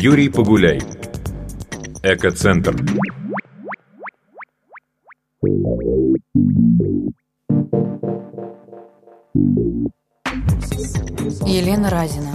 Юрий Погуляй. Экоцентр. Елена Разина.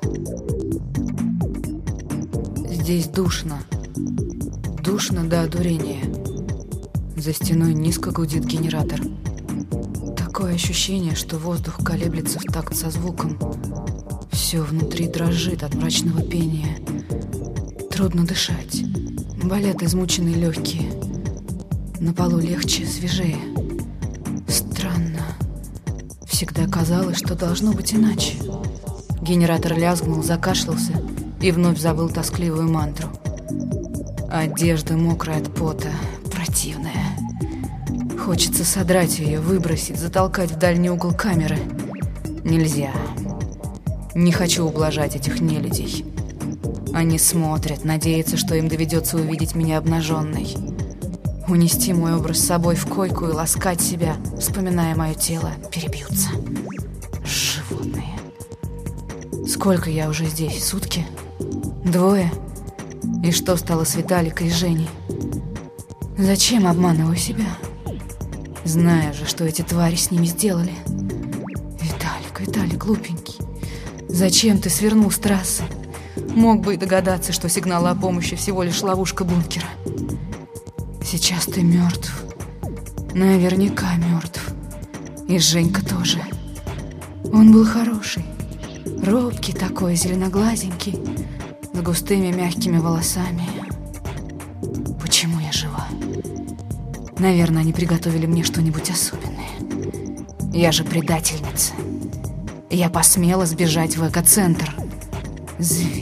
Здесь душно. Душно до одурения. За стеной низко гудит генератор. Такое ощущение, что воздух колеблется в такт со звуком. Все внутри дрожит от мрачного пения. Трудно дышать. Болят измученные легкие. На полу легче, свежее. Странно. Всегда казалось, что должно быть иначе. Генератор лязгнул, закашлялся и вновь завыл тоскливую мантру. Одежда мокрая от пота, противная. Хочется содрать ее, выбросить, затолкать в дальний угол камеры. Нельзя. Не хочу ублажать этих нелюдей. Они смотрят, надеются, что им доведется увидеть меня обнаженной. Унести мой образ с собой в койку и ласкать себя, вспоминая мое тело, перебьются. Животные. Сколько я уже здесь? Сутки? 2? И что стало с Виталикой и Женей? Зачем обманываю себя? Зная же, что эти твари с ними сделали. Виталик, глупенький. Зачем ты свернул с трассы? Мог бы и догадаться, что сигнал о помощи всего лишь ловушка бункера. Сейчас ты мертв. Наверняка мертв. И Женька тоже. Он был хороший. Робкий такой, зеленоглазенький, с густыми мягкими волосами. Почему я жива? Наверное, они приготовили мне что-нибудь особенное. Я же предательница. Я посмела сбежать в экоцентр. Звери.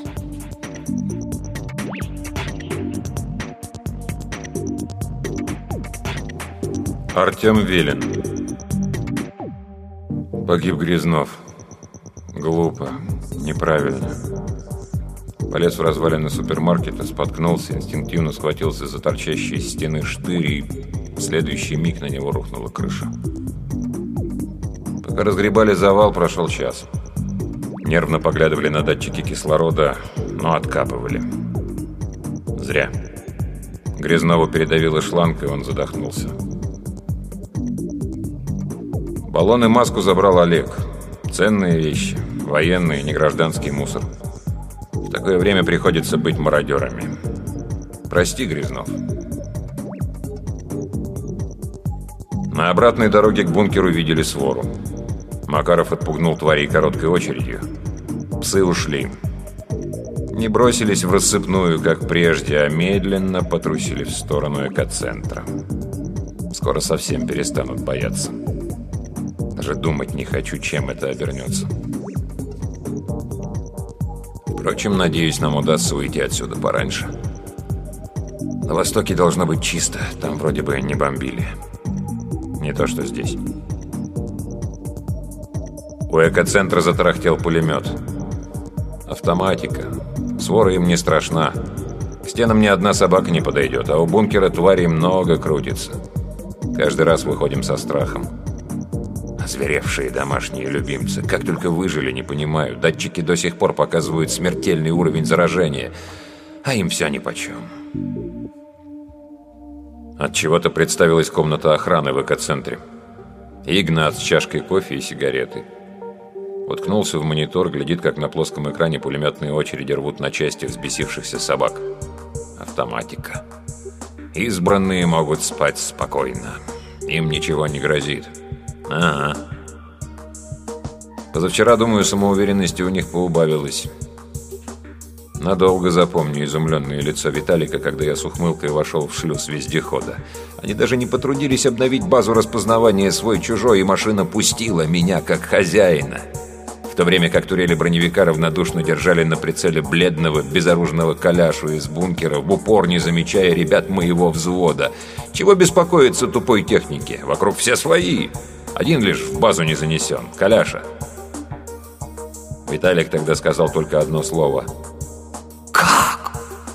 Артем Велин. Погиб Грязнов. Глупо, неправильно. Полез в развалины супермаркета, споткнулся, инстинктивно схватился за торчащие из стены штырь, и в следующий миг на него рухнула крыша. Пока разгребали завал, прошел час. Нервно поглядывали на датчики кислорода, но откапывали. Зря. Грязнову передавило шланг, и он задохнулся. Баллон и маску забрал Олег. Ценные вещи. Военный, не гражданский мусор. В такое время приходится быть мародерами. Прости, Грязнов. На обратной дороге к бункеру видели свору. Макаров отпугнул тварей короткой очередью. Псы ушли. Не бросились в рассыпную, как прежде, а медленно потрусили в сторону экоцентра. Скоро совсем перестанут бояться. Даже думать не хочу, чем это обернется. Впрочем, надеюсь, нам удастся уйти отсюда пораньше. На востоке должно быть чисто. Там вроде бы не бомбили. Не то, что здесь. У экоцентра затарахтел пулемет. Автоматика. Свора им не страшна. К стенам ни одна собака не подойдет, а у бункера тварей много крутится. Каждый раз выходим со страхом. Озверевшие домашние любимцы. Как только выжили, не понимаю. Датчики до сих пор показывают смертельный уровень заражения. А им все нипочем. Отчего-то представилась комната охраны в экоцентре. Игнат с чашкой кофе и сигаретой. Уткнулся в монитор, глядит, как на плоском экране пулеметные очереди рвут на части взбесившихся собак. Автоматика. Избранные могут спать спокойно. Им ничего не грозит. Ага. Позавчера, думаю, самоуверенности у них поубавилось. Надолго запомню изумленное лицо Виталика, когда я с ухмылкой вошел в шлюз вездехода. Они даже не потрудились обновить базу распознавания свой-чужой, и машина пустила меня как хозяина. В то время как турели броневика равнодушно держали на прицеле бледного, безоружного Коляшу из бункера, в упор не замечая ребят моего взвода. Чего беспокоиться тупой технике? Вокруг все свои. Один лишь в базу не занесен. Коляша. Виталик тогда сказал только одно слово. «Как?»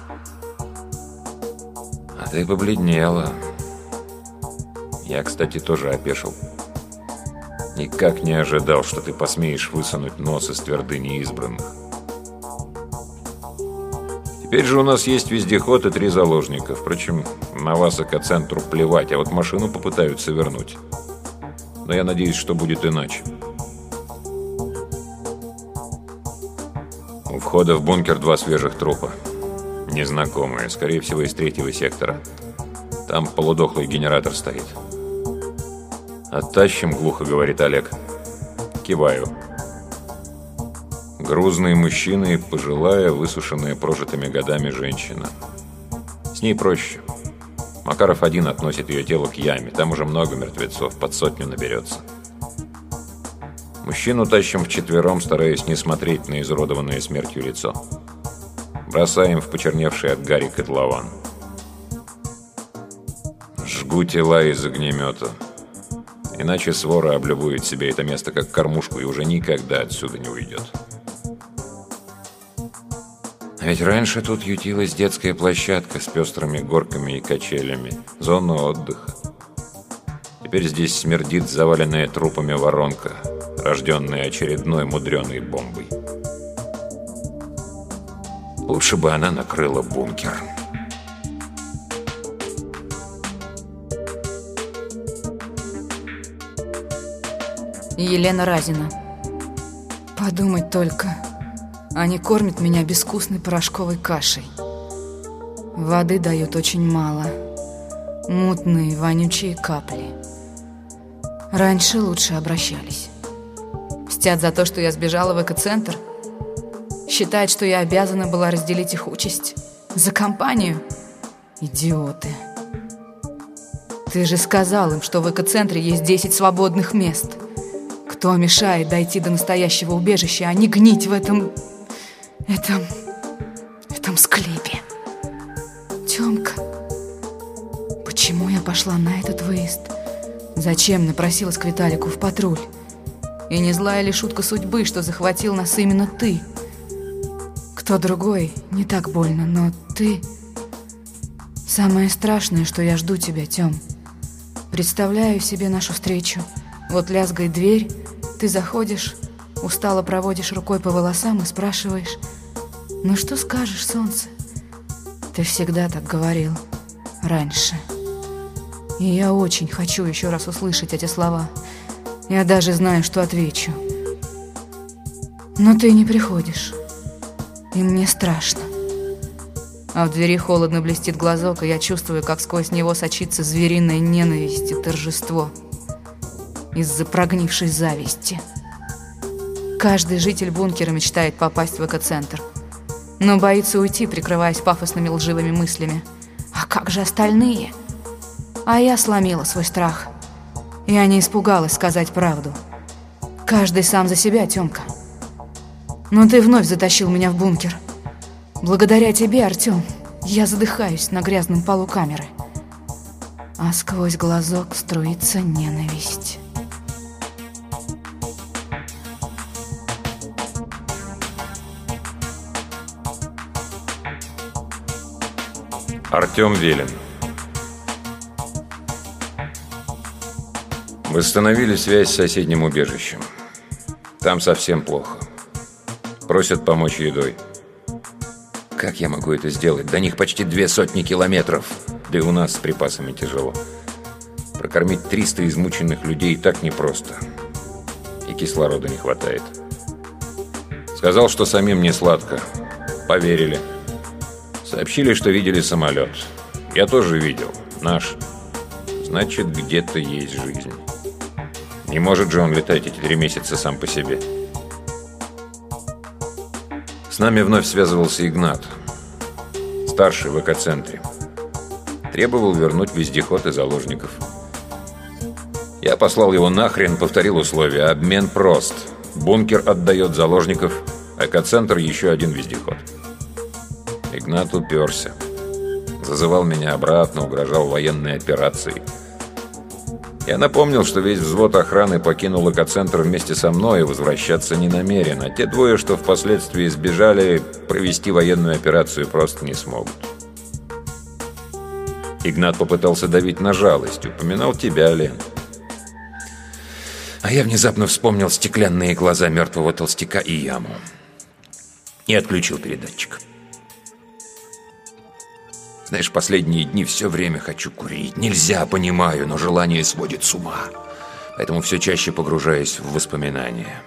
А ты побледнела. Я, кстати, тоже опешил. Никак не ожидал, что ты посмеешь высунуть нос из твердыни избранных. Теперь же у нас есть вездеход и 3 заложника. Впрочем, на вас экоцентру плевать, а вот машину попытаются вернуть. Но я надеюсь, что будет иначе. У входа в бункер 2 свежих трупа. Незнакомые, скорее всего, из 3-го сектора. Там полудохлый генератор стоит. «Оттащим», — глухо говорит Олег. Киваю. Грузный мужчина и пожилая, высушенная прожитыми годами женщина. С ней проще. Макаров один относит ее тело к яме. Там уже много мертвецов, под 100 наберется. Мужчину тащим вчетвером, стараясь не смотреть на изуродованное смертью лицо. Бросаем в почерневший от гари котлован. Жгу тела из огнемета. Иначе свора облюбует себе это место как кормушку и уже никогда отсюда не уйдет. А ведь раньше тут ютилась детская площадка с пестрыми горками и качелями, зона отдыха. Теперь здесь смердит заваленная трупами воронка, рожденная очередной мудреной бомбой. Лучше бы она накрыла бункер. Елена Разина. Подумать только. Они кормят меня безвкусной порошковой кашей. Воды дают очень мало. Мутные, вонючие капли. Раньше лучше обращались. Мстят за то, что я сбежала в экоцентр. Считают, что я обязана была разделить их участь. За компанию. Идиоты. Ты же сказал им, что в экоцентре есть 10 свободных мест. Кто мешает дойти до настоящего убежища, а не гнить в этом склепе? Тёмка, почему я пошла на этот выезд? Зачем напросилась к Виталику в патруль? И не злая ли шутка судьбы, что захватил нас именно ты? Кто другой, не так больно, но ты... Самое страшное, что я жду тебя, Тём. Представляю себе нашу встречу. Вот лязгает дверь, ты заходишь, устало проводишь рукой по волосам и спрашиваешь: «Ну что скажешь, солнце?» Ты всегда так говорил. Раньше. И я очень хочу еще раз услышать эти слова. Я даже знаю, что отвечу. Но ты не приходишь. И мне страшно. А в двери холодно блестит глазок, и я чувствую, как сквозь него сочится звериная ненависть и торжество. Из-за прогнившей зависти. Каждый житель бункера мечтает попасть в экоцентр, но боится уйти, прикрываясь пафосными лживыми мыслями. А как же остальные? А я сломила свой страх. Я не испугалась сказать правду. Каждый сам за себя, Тёмка. Но ты вновь затащил меня в бункер. Благодаря тебе, Артём, я задыхаюсь на грязном полу камеры. А сквозь глазок струится ненависть. Артём Велин. Восстановили связь с соседним убежищем. Там совсем плохо. Просят помочь едой. Как я могу это сделать? До них почти 200 километров. Да и у нас с припасами тяжело. Прокормить 300 измученных людей так непросто. И кислорода не хватает. Сказал, что самим не сладко. Поверили. Сообщили, что видели самолет. Я тоже видел. Наш. Значит, где-то есть жизнь. Не может же он летать эти 3 месяца сам по себе. С нами вновь связывался Игнат. Старший в экоцентре. Требовал вернуть вездеход и заложников. Я послал его нахрен, повторил условия. Обмен прост. Бункер отдает заложников, экоцентр еще один вездеход. Игнат уперся. Зазывал меня обратно, угрожал военной операцией. Я напомнил, что весь взвод охраны покинул экоцентр вместе со мной и возвращаться не намерен, а те двое, что впоследствии сбежали, провести военную операцию просто не смогут. Игнат попытался давить на жалость, упоминал тебя, Лен. А я внезапно вспомнил стеклянные глаза мертвого толстяка и яму. И отключил передатчик. Знаешь, последние дни все время хочу курить. Нельзя, понимаю, но желание сводит с ума. Поэтому все чаще погружаюсь в воспоминания.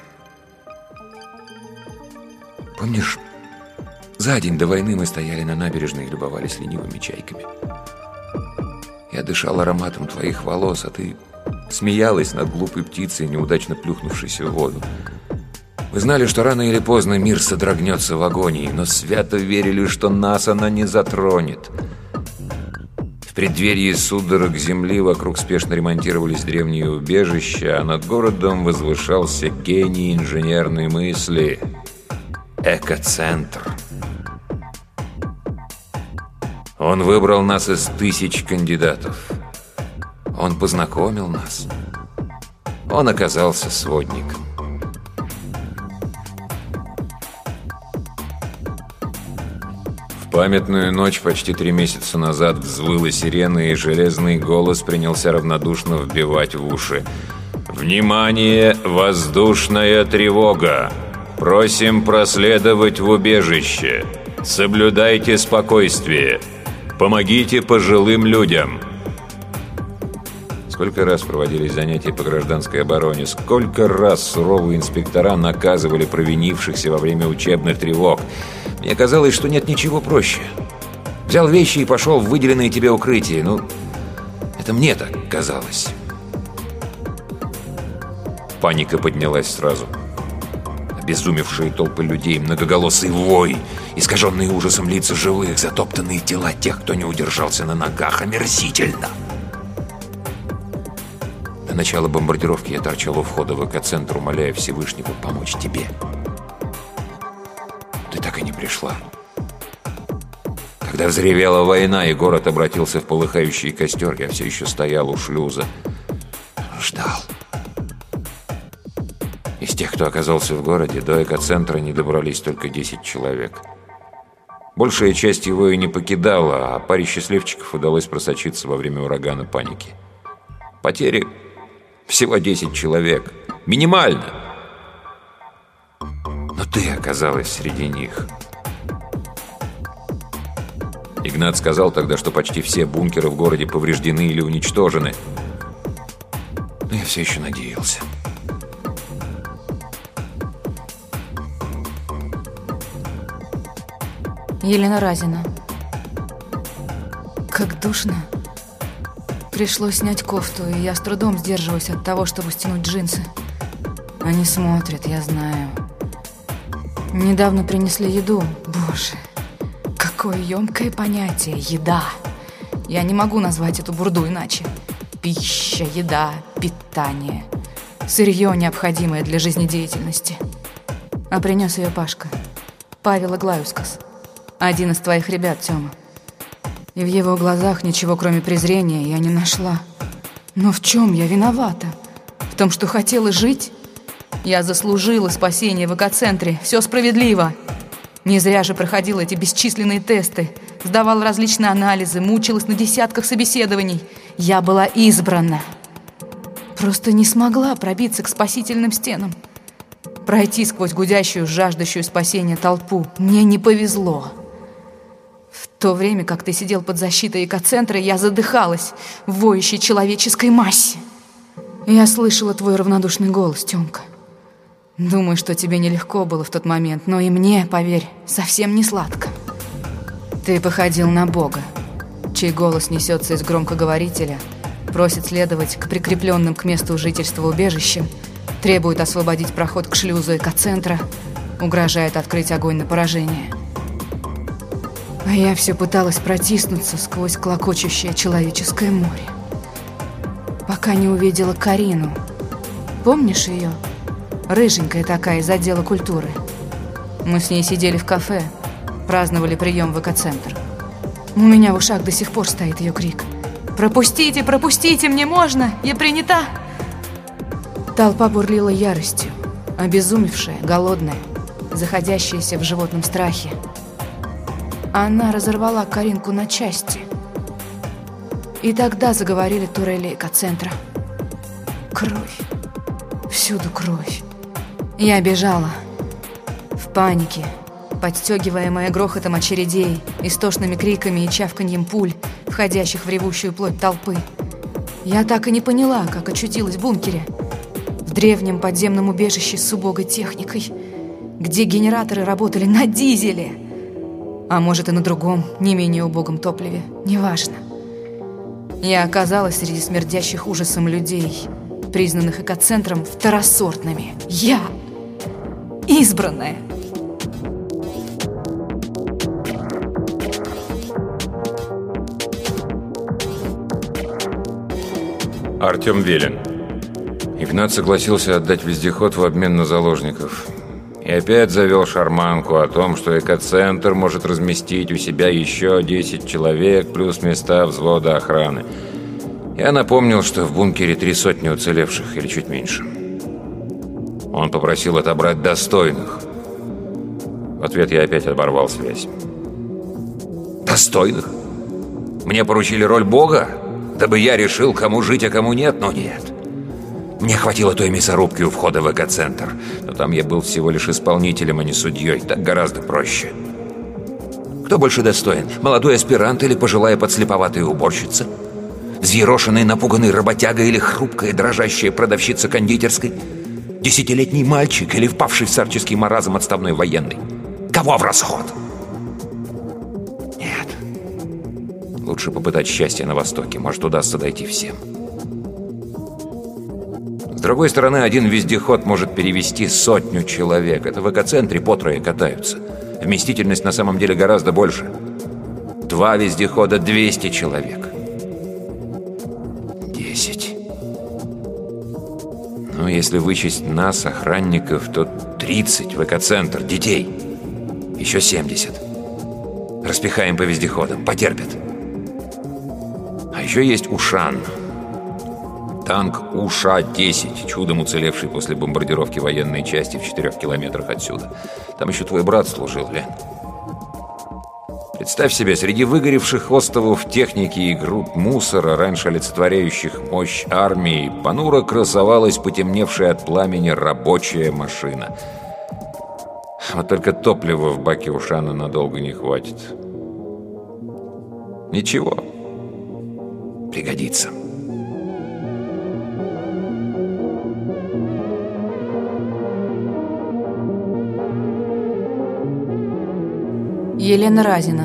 Помнишь, за день до войны мы стояли на набережной и любовались ленивыми чайками? Я дышал ароматом твоих волос, а ты смеялась над глупой птицей, неудачно плюхнувшейся в воду. Вы знали, что рано или поздно мир содрогнется в агонии, но свято верили, что нас она не затронет. В преддверии судорог земли вокруг спешно ремонтировались древние убежища, а над городом возвышался гений инженерной мысли — экоцентр. Он выбрал нас из тысяч кандидатов. Он познакомил нас. Он оказался сводником. В памятную ночь почти 3 месяца назад взвыла сирена, и железный голос принялся равнодушно вбивать в уши: «Внимание! Воздушная тревога! Просим проследовать в убежище! Соблюдайте спокойствие! Помогите пожилым людям!» Сколько раз проводились занятия по гражданской обороне, сколько раз суровые инспектора наказывали провинившихся во время учебных тревог. Мне казалось, что нет ничего проще. Взял вещи и пошел в выделенное тебе укрытие. Ну, это мне так казалось. Паника поднялась сразу. Обезумевшие толпы людей, многоголосый вой, искаженные ужасом лица живых, затоптанные тела тех, кто не удержался на ногах. Омерзительно! До начала бомбардировки я торчал у входа в экоцентр, умоляя Всевышнего помочь тебе. Ты так и не пришла. Когда взревела война и город обратился в полыхающий костер, я все еще стоял у шлюза. Ждал. Из тех, кто оказался в городе, до экоцентра не добрались только 10 человек. Большая часть его и не покидала, а паре счастливчиков удалось просочиться во время урагана паники. Потери всего 10 человек. Минимально. Но ты оказалась среди них. Игнат сказал тогда, что почти все бункеры в городе повреждены или уничтожены. Но я все еще надеялся. Елена Разина. Как душно. Пришлось снять кофту, и я с трудом сдерживаюсь от того, чтобы стянуть джинсы. Они смотрят, я знаю. Недавно принесли еду. Боже, какое емкое понятие — еда. Я не могу назвать эту бурду иначе. Пища, еда, питание. Сырье, необходимое для жизнедеятельности. А принес ее Пашка. Павел Иглаускас. Один из твоих ребят, Тёма. И в его глазах ничего, кроме презрения, я не нашла. Но в чем я виновата? В том, что хотела жить? Я заслужила спасение в экоцентре. Все справедливо. Не зря же проходила эти бесчисленные тесты. Сдавала различные анализы, мучилась на десятках собеседований. Я была избрана. Просто не смогла пробиться к спасительным стенам. Пройти сквозь гудящую, жаждущую спасения толпу. Мне не повезло. В то время, как ты сидел под защитой экоцентра, я задыхалась в воющей человеческой массе. Я слышала твой равнодушный голос, Тёмка. Думаю, что тебе нелегко было в тот момент, но и мне, поверь, совсем не сладко. Ты походил на Бога, чей голос несется из громкоговорителя, просит следовать к прикрепленным к месту жительства убежищам, требует освободить проход к шлюзу экоцентра, угрожает открыть огонь на поражение. А я все пыталась протиснуться сквозь клокочущее человеческое море, пока не увидела Карину. Помнишь ее? Рыженькая такая, из отдела культуры. Мы с ней сидели в кафе, праздновали прием в экоцентр. У меня в ушах до сих пор стоит ее крик: «Пропустите, пропустите, мне можно, я принята!» Толпа бурлила яростью, обезумевшая, голодная, заходящаяся в животном страхе. Она разорвала Каринку на части. И тогда заговорили турели экоцентра. Кровь. Всюду кровь. Я бежала. В панике. подстегиваемая грохотом очередей, истошными криками и чавканьем пуль, входящих в ревущую плоть толпы. Я так и не поняла, как очутилась в бункере. В древнем подземном убежище с убогой техникой, где генераторы работали на дизеле. А может, и на другом, не менее убогом топливе. Неважно. Я оказалась среди смердящих ужасом людей, признанных экоцентром второсортными. Я избранная. Артем Велин. Игнат согласился отдать вездеход в обмен на заложников. И опять завел шарманку о том, что экоцентр может разместить у себя еще 10 человек, плюс места взвода охраны. Я напомнил, что в бункере 300 уцелевших, или чуть меньше. Он попросил отобрать достойных. В ответ я опять оборвал связь. Достойных? Мне поручили роль бога? Дабы я решил, кому жить, а кому нет? Но нет. Мне хватило той мясорубки у входа в экоцентр. Но там я был всего лишь исполнителем, а не судьей. Так гораздо проще. Кто больше достоин? Молодой аспирант или пожилая подслеповатая уборщица? Взъерошенный, напуганный работяга или хрупкая, дрожащая продавщица кондитерской? 10-летний мальчик или впавший в старческий маразм отставной военный? Кого в расход? Нет. Лучше попытать счастье на Востоке. Может, удастся дойти всем. С другой стороны, один вездеход может перевезти 100 человек. Это в экоцентре по трое катаются. Вместительность на самом деле гораздо больше. 2 вездехода — 200 человек. 10. Ну, если вычесть нас, охранников, то 30 в экоцентр, детей. Еще 70. Распихаем по вездеходам, потерпят. А еще есть Ушан. Танк УША-10, чудом уцелевший после бомбардировки военной части в 4 километрах отсюда. Там еще твой брат служил, Лен. Представь себе, среди выгоревших островов техники и груд мусора, раньше олицетворяющих мощь армии, понуро красовалась потемневшая от пламени рабочая машина. Вот только топлива в баке Ушана надолго не хватит. Ничего. Пригодится. Елена Разина.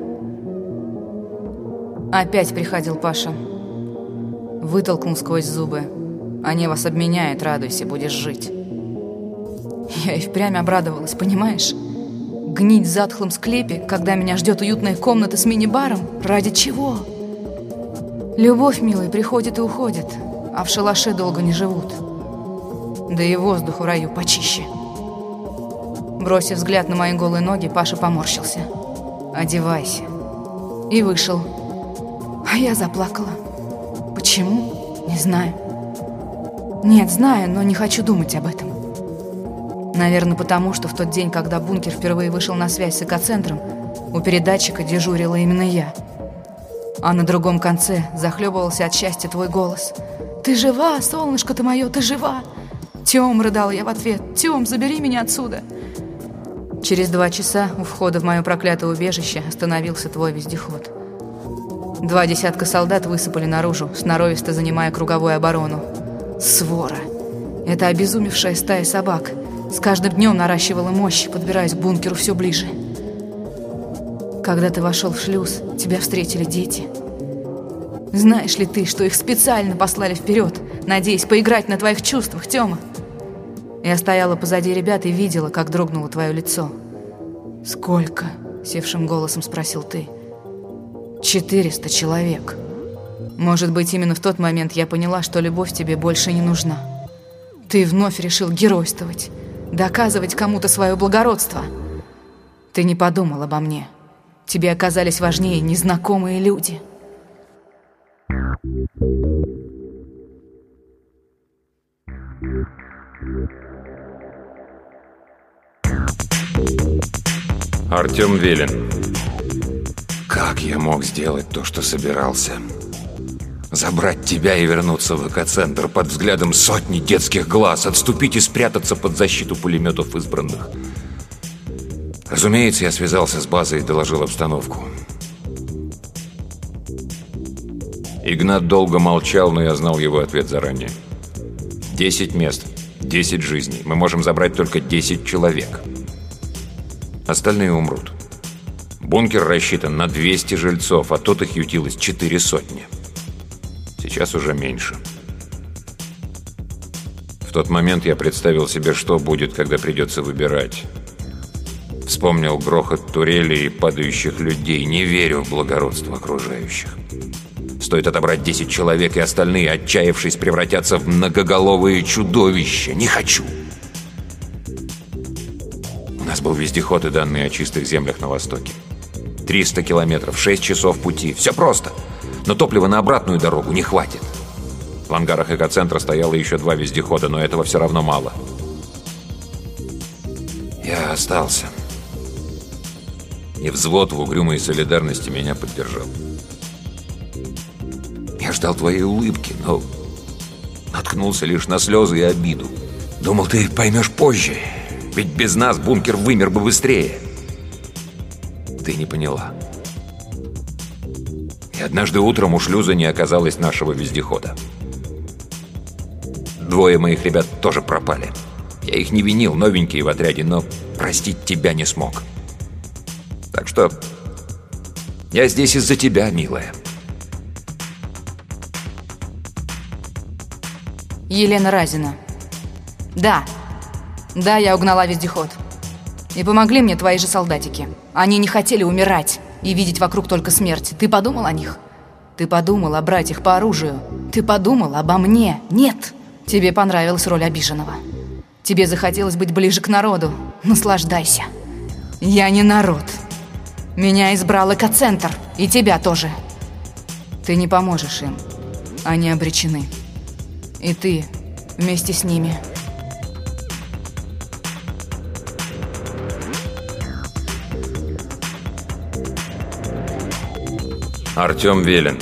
Опять приходил Паша. Вытолкнул сквозь зубы. Они вас обменяют, радуйся, будешь жить. Я и впрямь обрадовалась, понимаешь? Гнить в затхлом склепе, когда меня ждет уютная комната с мини-баром? Ради чего? Любовь, милый, приходит и уходит, а в шалаше долго не живут. Да и воздух в раю почище. Бросив взгляд на мои голые ноги, Паша поморщился. «Одевайся». И вышел. А я заплакала. Почему? Не знаю. Нет, знаю, но не хочу думать об этом. Наверное, потому что в тот день, когда бункер впервые вышел на связь с экоцентром, у передатчика дежурила именно я. А на другом конце захлебывался от счастья твой голос. «Ты жива, солнышко-то мое, ты жива!» «Тём», — рыдала я в ответ, «Тём, забери меня отсюда!» Через 2 часа у входа в мое проклятое убежище остановился твой вездеход. 2 десятка солдат высыпали наружу, сноровисто занимая круговую оборону. Свора! Это обезумевшая стая собак. С каждым днем наращивала мощь, подбираясь к бункеру все ближе. Когда ты вошел в шлюз, тебя встретили дети. Знаешь ли ты, что их специально послали вперед, надеясь поиграть на твоих чувствах, Тёма? Я стояла позади ребят и видела, как дрогнуло твое лицо. «Сколько?» — севшим голосом спросил ты. 400 человек. Может быть, именно в тот момент я поняла, что любовь тебе больше не нужна. Ты вновь решил геройствовать, доказывать кому-то свое благородство. Ты не подумал обо мне. Тебе оказались важнее незнакомые люди». Артем Велин. Как я мог сделать то, что собирался? Забрать тебя и вернуться в экоцентр под взглядом сотни детских глаз, отступить и спрятаться под защиту пулеметов избранных. Разумеется, я связался с базой и доложил обстановку. Игнат долго молчал, но я знал его ответ заранее. 10 мест, 10 жизней. Мы можем забрать только 10 человек. Остальные умрут. Бункер рассчитан на 200 жильцов, а тут их ютилось 400. Сейчас уже меньше. В тот момент я представил себе, что будет, когда придется выбирать. Вспомнил грохот турелей и падающих людей. Не верю в благородство окружающих. Стоит отобрать 10 человек, и остальные, отчаявшись, превратятся в многоголовые чудовища. Не хочу. У нас был вездеход и данные о чистых землях на востоке. 300 километров, 6 часов пути. Все просто. Но топлива на обратную дорогу не хватит. В ангарах экоцентра стояло еще 2 вездехода, но этого все равно мало. Я остался. И взвод в угрюмой солидарности меня поддержал. Я ждал твоей улыбки, но наткнулся лишь на слезы и обиду. Думал, ты поймешь позже, ведь без нас бункер вымер бы быстрее. Ты не поняла. И однажды утром у шлюза не оказалось нашего вездехода. 2 моих ребят тоже пропали. Я их не винил, новенькие в отряде, но простить тебя не смог. Так что я здесь из-за тебя, милая. Елена Разина. Да, я угнала вездеход. И помогли мне твои же солдатики. Они не хотели умирать и видеть вокруг только смерть. Ты подумал о них? Ты подумал о братьях по оружию? Ты подумал обо мне? Нет. Тебе понравилась роль обиженного. Тебе захотелось быть ближе к народу. Наслаждайся. Я не народ. Меня избрал экоцентр. И тебя тоже. Ты не поможешь им. Они обречены. И ты вместе с ними. Артем Велин.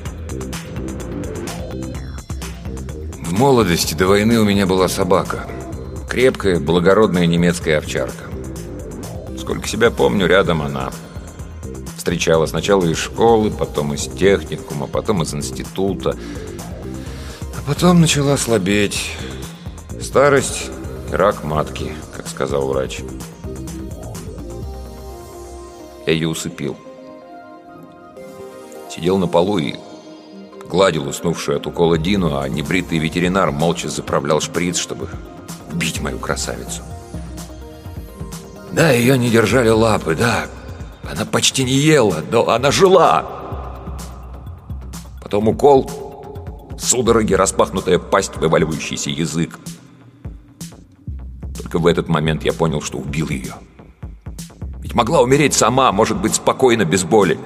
В молодости до войны у меня была собака. Крепкая, благородная немецкая овчарка. Сколько себя помню, рядом она. Встречала сначала из школы, потом из техникума, потом из института. А потом начала слабеть. Старость и рак матки, как сказал врач. Я ее усыпил. Сидел на полу и гладил уснувшую от укола Дину, а небритый ветеринар молча заправлял шприц, чтобы бить мою красавицу. Да, ее не держали лапы, да. Она почти не ела, но она жила. Потом укол, судороги, распахнутая пасть, вываливающийся язык. Только в этот момент я понял, что убил ее. Ведь могла умереть сама, может быть, спокойно, без боли.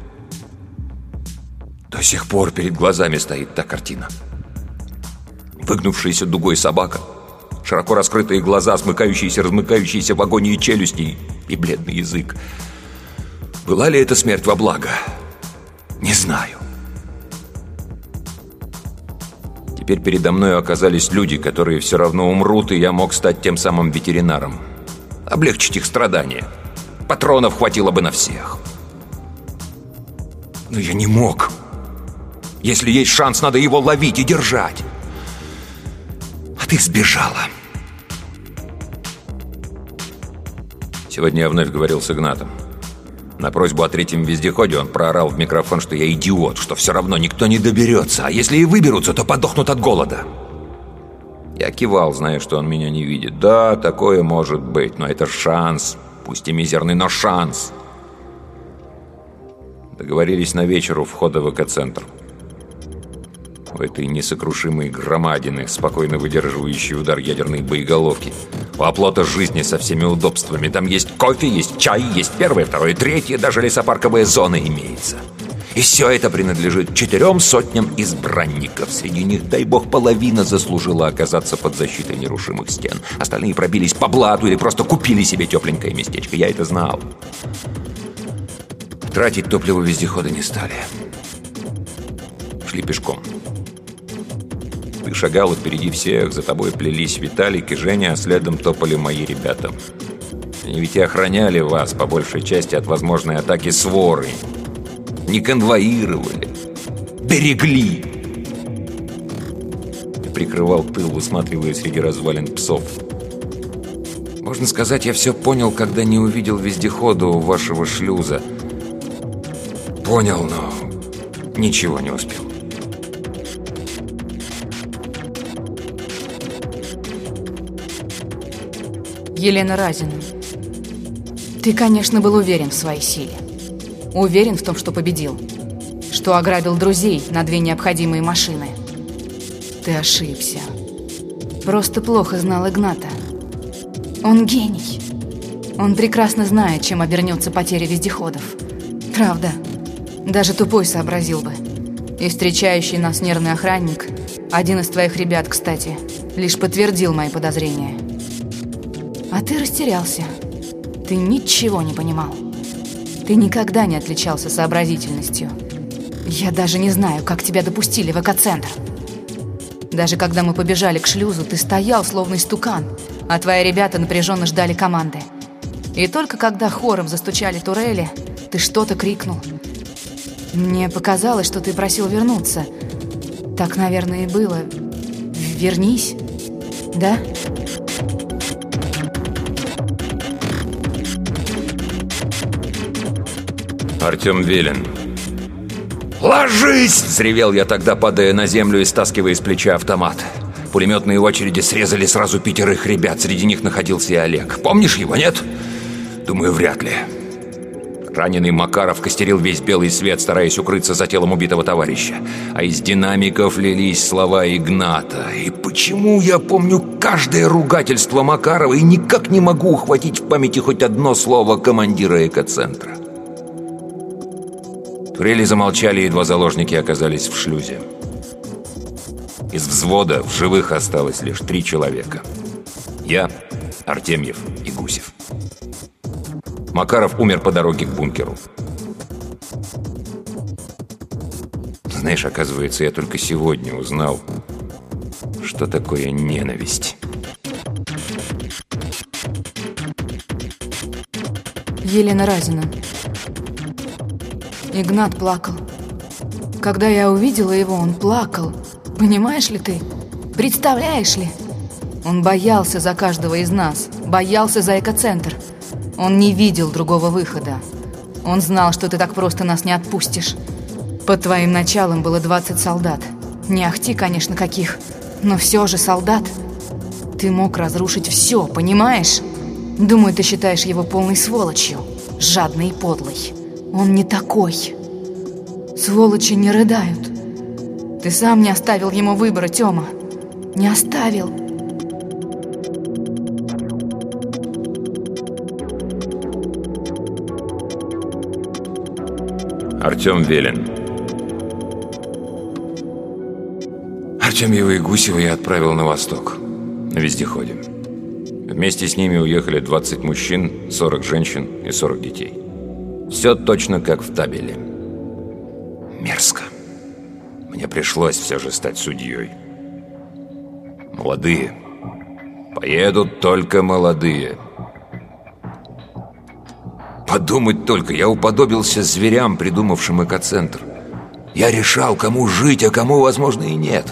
До сих пор перед глазами стоит та картина. Выгнувшаяся дугой собака, широко раскрытые глаза, смыкающиеся, размыкающиеся в агонии челюсти и бледный язык. Была ли это смерть во благо? Не знаю. Теперь передо мной оказались люди, которые все равно умрут, и я мог стать тем самым ветеринаром. Облегчить их страдания. Патронов хватило бы на всех. Но я не мог. Если есть шанс, надо его ловить и держать. А ты сбежала. Сегодня я вновь говорил с Игнатом. На просьбу о 3-м вездеходе он проорал в микрофон, что я идиот, что все равно никто не доберется, а если и выберутся, то подохнут от голода. Я кивал, зная, что он меня не видит. Да, такое может быть, но это шанс. Пусть и мизерный, но шанс. Договорились на вечер у входа в экоцентр. У этой несокрушимой громадины, спокойно выдерживающей удар ядерной боеголовки. У оплота жизни со всеми удобствами. Там есть кофе, есть чай, есть 1-е, 2-е, 3-е, даже лесопарковая зона имеется. И все это принадлежит 400 избранников. Среди них, дай бог, половина заслужила оказаться под защитой нерушимых стен. Остальные пробились по блату или просто купили себе тепленькое местечко. Я это знал. Тратить топливо вездехода не стали. Шли пешком. Ты шагал впереди всех, за тобой плелись Виталик и Женя, а следом топали мои ребята. Они ведь и охраняли вас, по большей части, от возможной атаки своры. Не конвоировали. Берегли. И прикрывал тыл, высматривая среди развалин псов. Можно сказать, я все понял, когда не увидел вездехода у вашего шлюза. Понял, но ничего не успел. Елена Разина, ты, конечно, был уверен в своей силе. Уверен в том, что победил. Что ограбил друзей на 2 необходимые машины. Ты ошибся. Просто плохо знал Игната. Он гений. Он прекрасно знает, чем обернется потеря вездеходов. Правда, даже тупой сообразил бы. И встречающий нас нервный охранник, один из твоих ребят, кстати, лишь подтвердил мои подозрения. А ты растерялся. Ты ничего не понимал. Ты никогда не отличался сообразительностью. Я даже не знаю, как тебя допустили в экоцентр. Даже когда мы побежали к шлюзу, ты стоял, словно истукан, а твои ребята напряженно ждали команды. И только когда хором застучали турели, ты что-то крикнул. Мне показалось, что ты просил вернуться. Так, наверное, и было. Вернись. Да? Артем Велин. «Ложись!» – взревел я тогда, падая на землю и стаскивая с плеча автомат. Пулеметные очереди срезали сразу 5 ребят. Среди них находился и Олег. Помнишь его, нет? Думаю, вряд ли. Раненый Макаров костерил весь белый свет, стараясь укрыться за телом убитого товарища. А из динамиков лились слова Игната. И почему я помню каждое ругательство Макарова и никак не могу ухватить в памяти хоть одно слово командира экоцентра? Турели замолчали, едва заложники оказались в шлюзе. Из взвода в живых осталось лишь 3 человека. Я, Артемьев и Гусев. Макаров умер по дороге к бункеру. Знаешь, оказывается, я только сегодня узнал, что такое ненависть. Елена Разина. Игнат плакал. Когда я увидела его, он плакал. Понимаешь ли ты? Представляешь ли? Он боялся за каждого из нас. Боялся за экоцентр. Он не видел другого выхода. Он знал, что ты так просто нас не отпустишь. Под твоим началом было 20 солдат. Не ахти, конечно, каких, но все же солдат. Ты мог разрушить все, понимаешь? Думаю, ты считаешь его полной сволочью. Жадной и подлой. Он не такой. Сволочи не рыдают. Ты сам не оставил ему выбора, Тёма. Не оставил. Артем Велин. Артемьева и Гусева я отправил на восток, на вездеходе. Вместе с ними уехали 20 мужчин, 40 женщин и 40 детей. Все точно как в табеле. Мерзко. Мне пришлось все же стать судьей. Молодые. Поедут только молодые. Подумать только, я уподобился зверям, придумавшим экоцентр. Я решал, кому жить, а кому, возможно, и нет.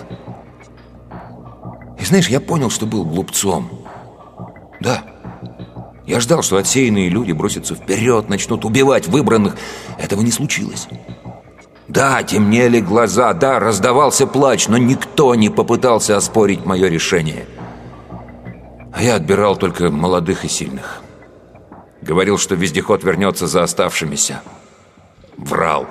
И знаешь, я понял, что был глупцом. Да. Я ждал, что отсеянные люди бросятся вперед, начнут убивать выбранных. Этого не случилось. Да, темнели глаза, да, раздавался плач, но никто не попытался оспорить мое решение. А я отбирал только молодых и сильных. Говорил, что вездеход вернется за оставшимися. Врал.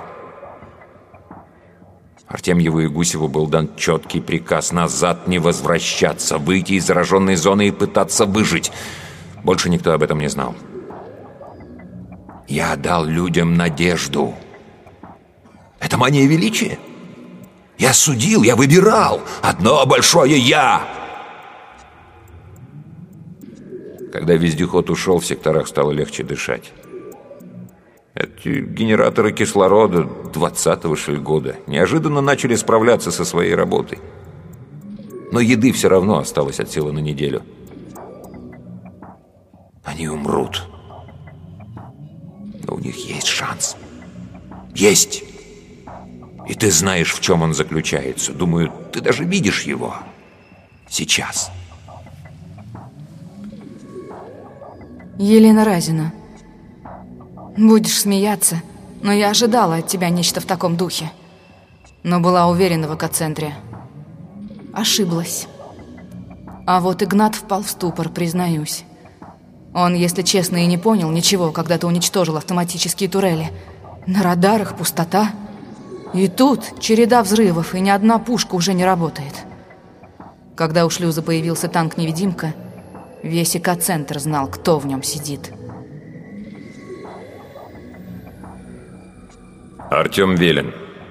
Артемьеву и Гусеву был дан четкий приказ назад не возвращаться, выйти из зараженной зоны и пытаться выжить. Больше никто об этом не знал. Я дал людям надежду. Это мания величия? Я судил, я выбирал. Одно большое «я». Когда вездеход ушел, в секторах стало легче дышать. Эти генераторы кислорода 20-го, что ли, года неожиданно начали справляться со своей работой. Но еды все равно осталось от силы на неделю. Они умрут. У них есть шанс. Есть. И ты знаешь, в чем он заключается. Думаю, ты даже видишь его. Сейчас. Елена Разина, будешь смеяться, но я ожидала от тебя нечто в таком духе. Но была уверена в экоцентре. Ошиблась. А вот Игнат впал в ступор, признаюсь. Он, если честно, и не понял ничего, когда ты уничтожил автоматические турели. На радарах пустота. И тут череда взрывов, и ни одна пушка уже не работает. Когда у шлюза появился танк-невидимка, весь экоцентр знал, кто в нем сидит. Артем Велин.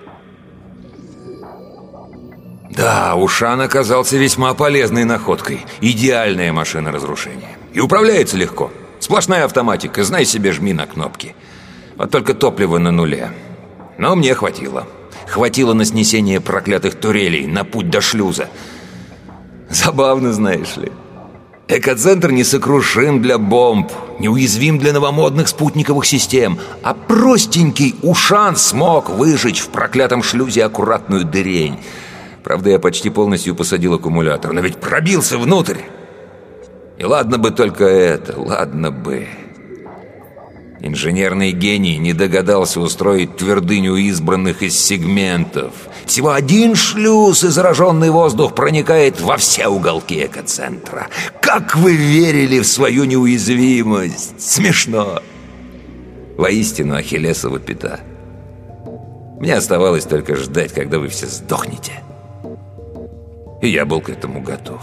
Да, Ушан оказался весьма полезной находкой. Идеальная машина разрушения. И управляется легко. Сплошная автоматика, знай себе, жми на кнопки. Вот только топливо на нуле. Но мне хватило. Хватило на снесение проклятых турелей, на путь до шлюза. Забавно, знаешь ли. Экоцентр несокрушим для бомб, неуязвим для новомодных спутниковых систем, а простенький Ушан смог выжечь в проклятом шлюзе аккуратную дырень. Правда, я почти полностью посадил аккумулятор, но ведь пробился внутрь. И ладно бы только это, ладно бы. Инженерный гений не догадался устроить твердыню избранных из сегментов. Всего один шлюз, и зараженный воздух проникает во все уголки экоцентра. Как вы верили в свою неуязвимость? Смешно. Воистину ахиллесова пята. Мне оставалось только ждать, когда вы все сдохнете. И я был к этому готов.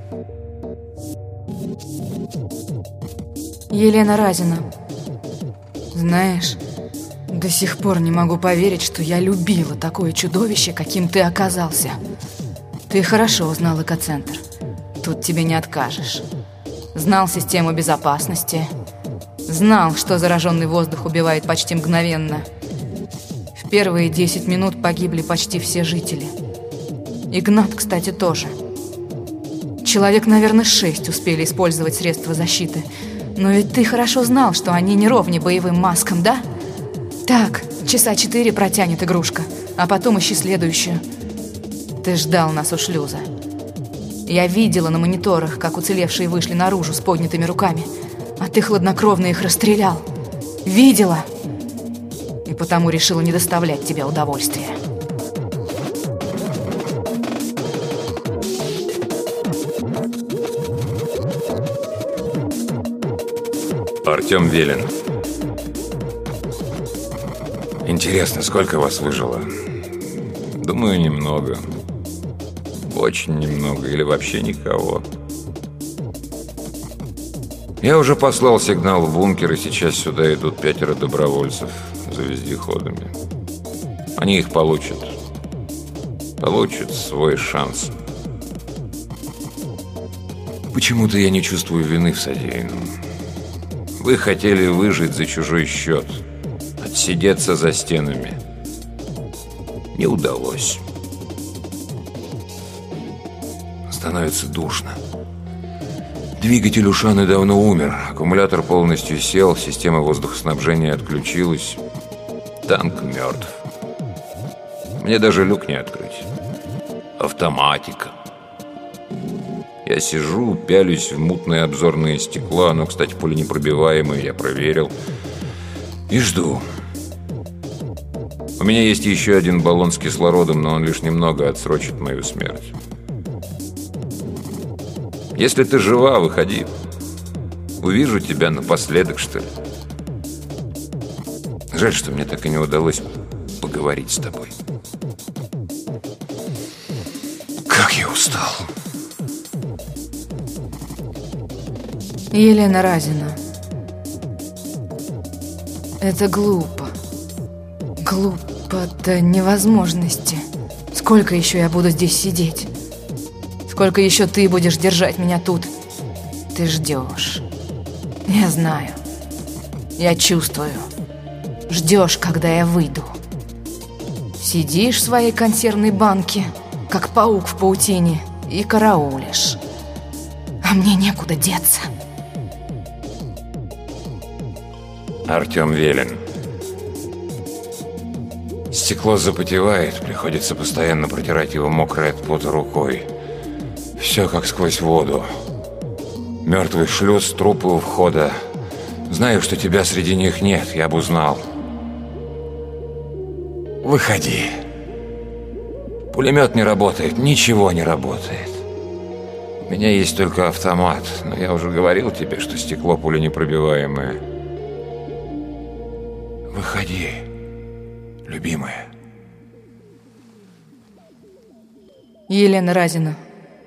Елена Разина, знаешь, до сих пор не могу поверить, что я любила такое чудовище, каким ты оказался. Ты хорошо знал экоцентр. Тут тебе не откажешь. Знал систему безопасности. Знал, что зараженный воздух убивает почти мгновенно. В первые 10 минут погибли почти все жители. Игнат, кстати, тоже. Человек, наверное, 6 успели использовать средства защиты. Но ведь ты хорошо знал, что они не ровни боевым маскам, да? Так, часа 4 протянет игрушка, а потом ищи следующую. Ты ждал нас у шлюза. Я видела на мониторах, как уцелевшие вышли наружу с поднятыми руками, а ты хладнокровно их расстрелял. Видела. И потому решила не доставлять тебе удовольствия. Артем Велин. Интересно, сколько вас выжило? Думаю, немного. Очень немного или вообще никого. Я уже послал сигнал в бункер, и сейчас сюда идут 5 добровольцев за вездеходами. Они их получат. Получат свой шанс. Почему-то я не чувствую вины в содеянном. Вы хотели выжить за чужой счет, отсидеться за стенами. Не удалось. Становится душно. Двигатель Ушана давно умер, аккумулятор полностью сел, система воздухоснабжения отключилась. Танк мертв. Мне даже люк не открыть. Автоматика. Я сижу, пялюсь в мутное обзорное стекло. Оно, кстати, пуленепробиваемое, я проверил. И жду. У меня есть еще один баллон с кислородом, но он лишь немного отсрочит мою смерть. Если ты жива, выходи. Увижу тебя напоследок, что ли. Жаль, что мне так и не удалось поговорить с тобой. Как я устал. Елена Разина. Это глупо. Глупо до невозможности. Сколько еще я буду здесь сидеть? Сколько еще ты будешь держать меня тут? Ты ждешь. Я знаю. Я чувствую. Ждешь, когда я выйду. Сидишь в своей консервной банке, как паук в паутине, и караулишь. А мне некуда деться. Артем Велин. Стекло запотевает, приходится постоянно протирать его мокрой от пота рукой. Все как сквозь воду. Мертвый шлюз, трупы у входа. Знаю, что тебя среди них нет, я бы узнал. Выходи. Пулемет не работает, ничего не работает. У меня есть только автомат, но я уже говорил тебе, что стекло пуленепробиваемое. Выходи, любимая. Елена Разина.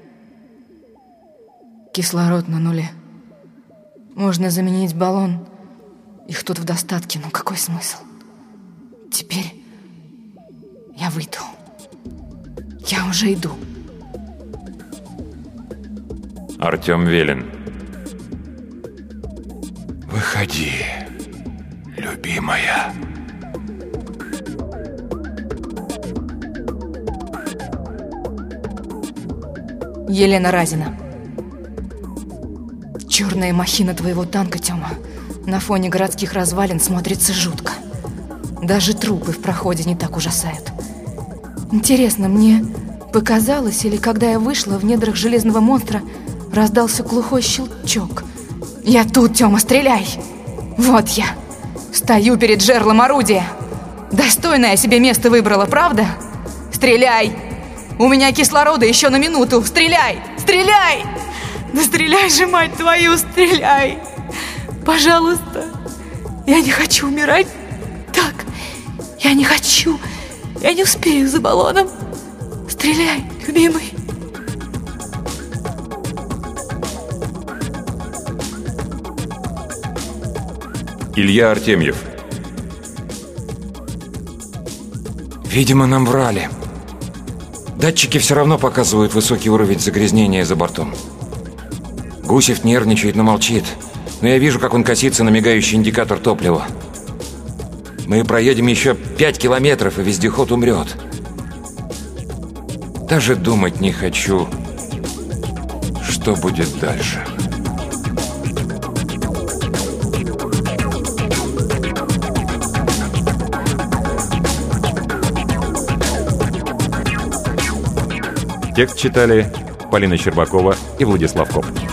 Кислород на нуле. Можно заменить баллон. Их тут в достатке, но какой смысл? Теперь я выйду. Я уже иду. Артем Велин. Выходи, любимая. Елена Разина. Черная махина твоего танка, Тёма, на фоне городских развалин смотрится жутко. Даже трупы в проходе не так ужасают. Интересно, мне показалось, или когда я вышла, в недрах железного монстра раздался глухой щелчок. Я тут, Тёма, стреляй! Вот я, стою перед жерлом орудия. Достойное себе место выбрала, правда? Стреляй! У меня кислорода еще на минуту. Стреляй! Стреляй! Да стреляй же, мать твою, стреляй! Пожалуйста. Я не хочу умирать так. Я не хочу. Я не успею за баллоном. Стреляй, любимый. Илья Артемьев. Видимо, нам врали. Датчики все равно показывают высокий уровень загрязнения за бортом. Гусев нервничает, но молчит. Но я вижу, как он косится на мигающий индикатор топлива. Мы проедем еще 5 километров, и вездеход умрет. Даже думать не хочу, что будет дальше. Текст читали Полина Щербакова и Владислав Коп.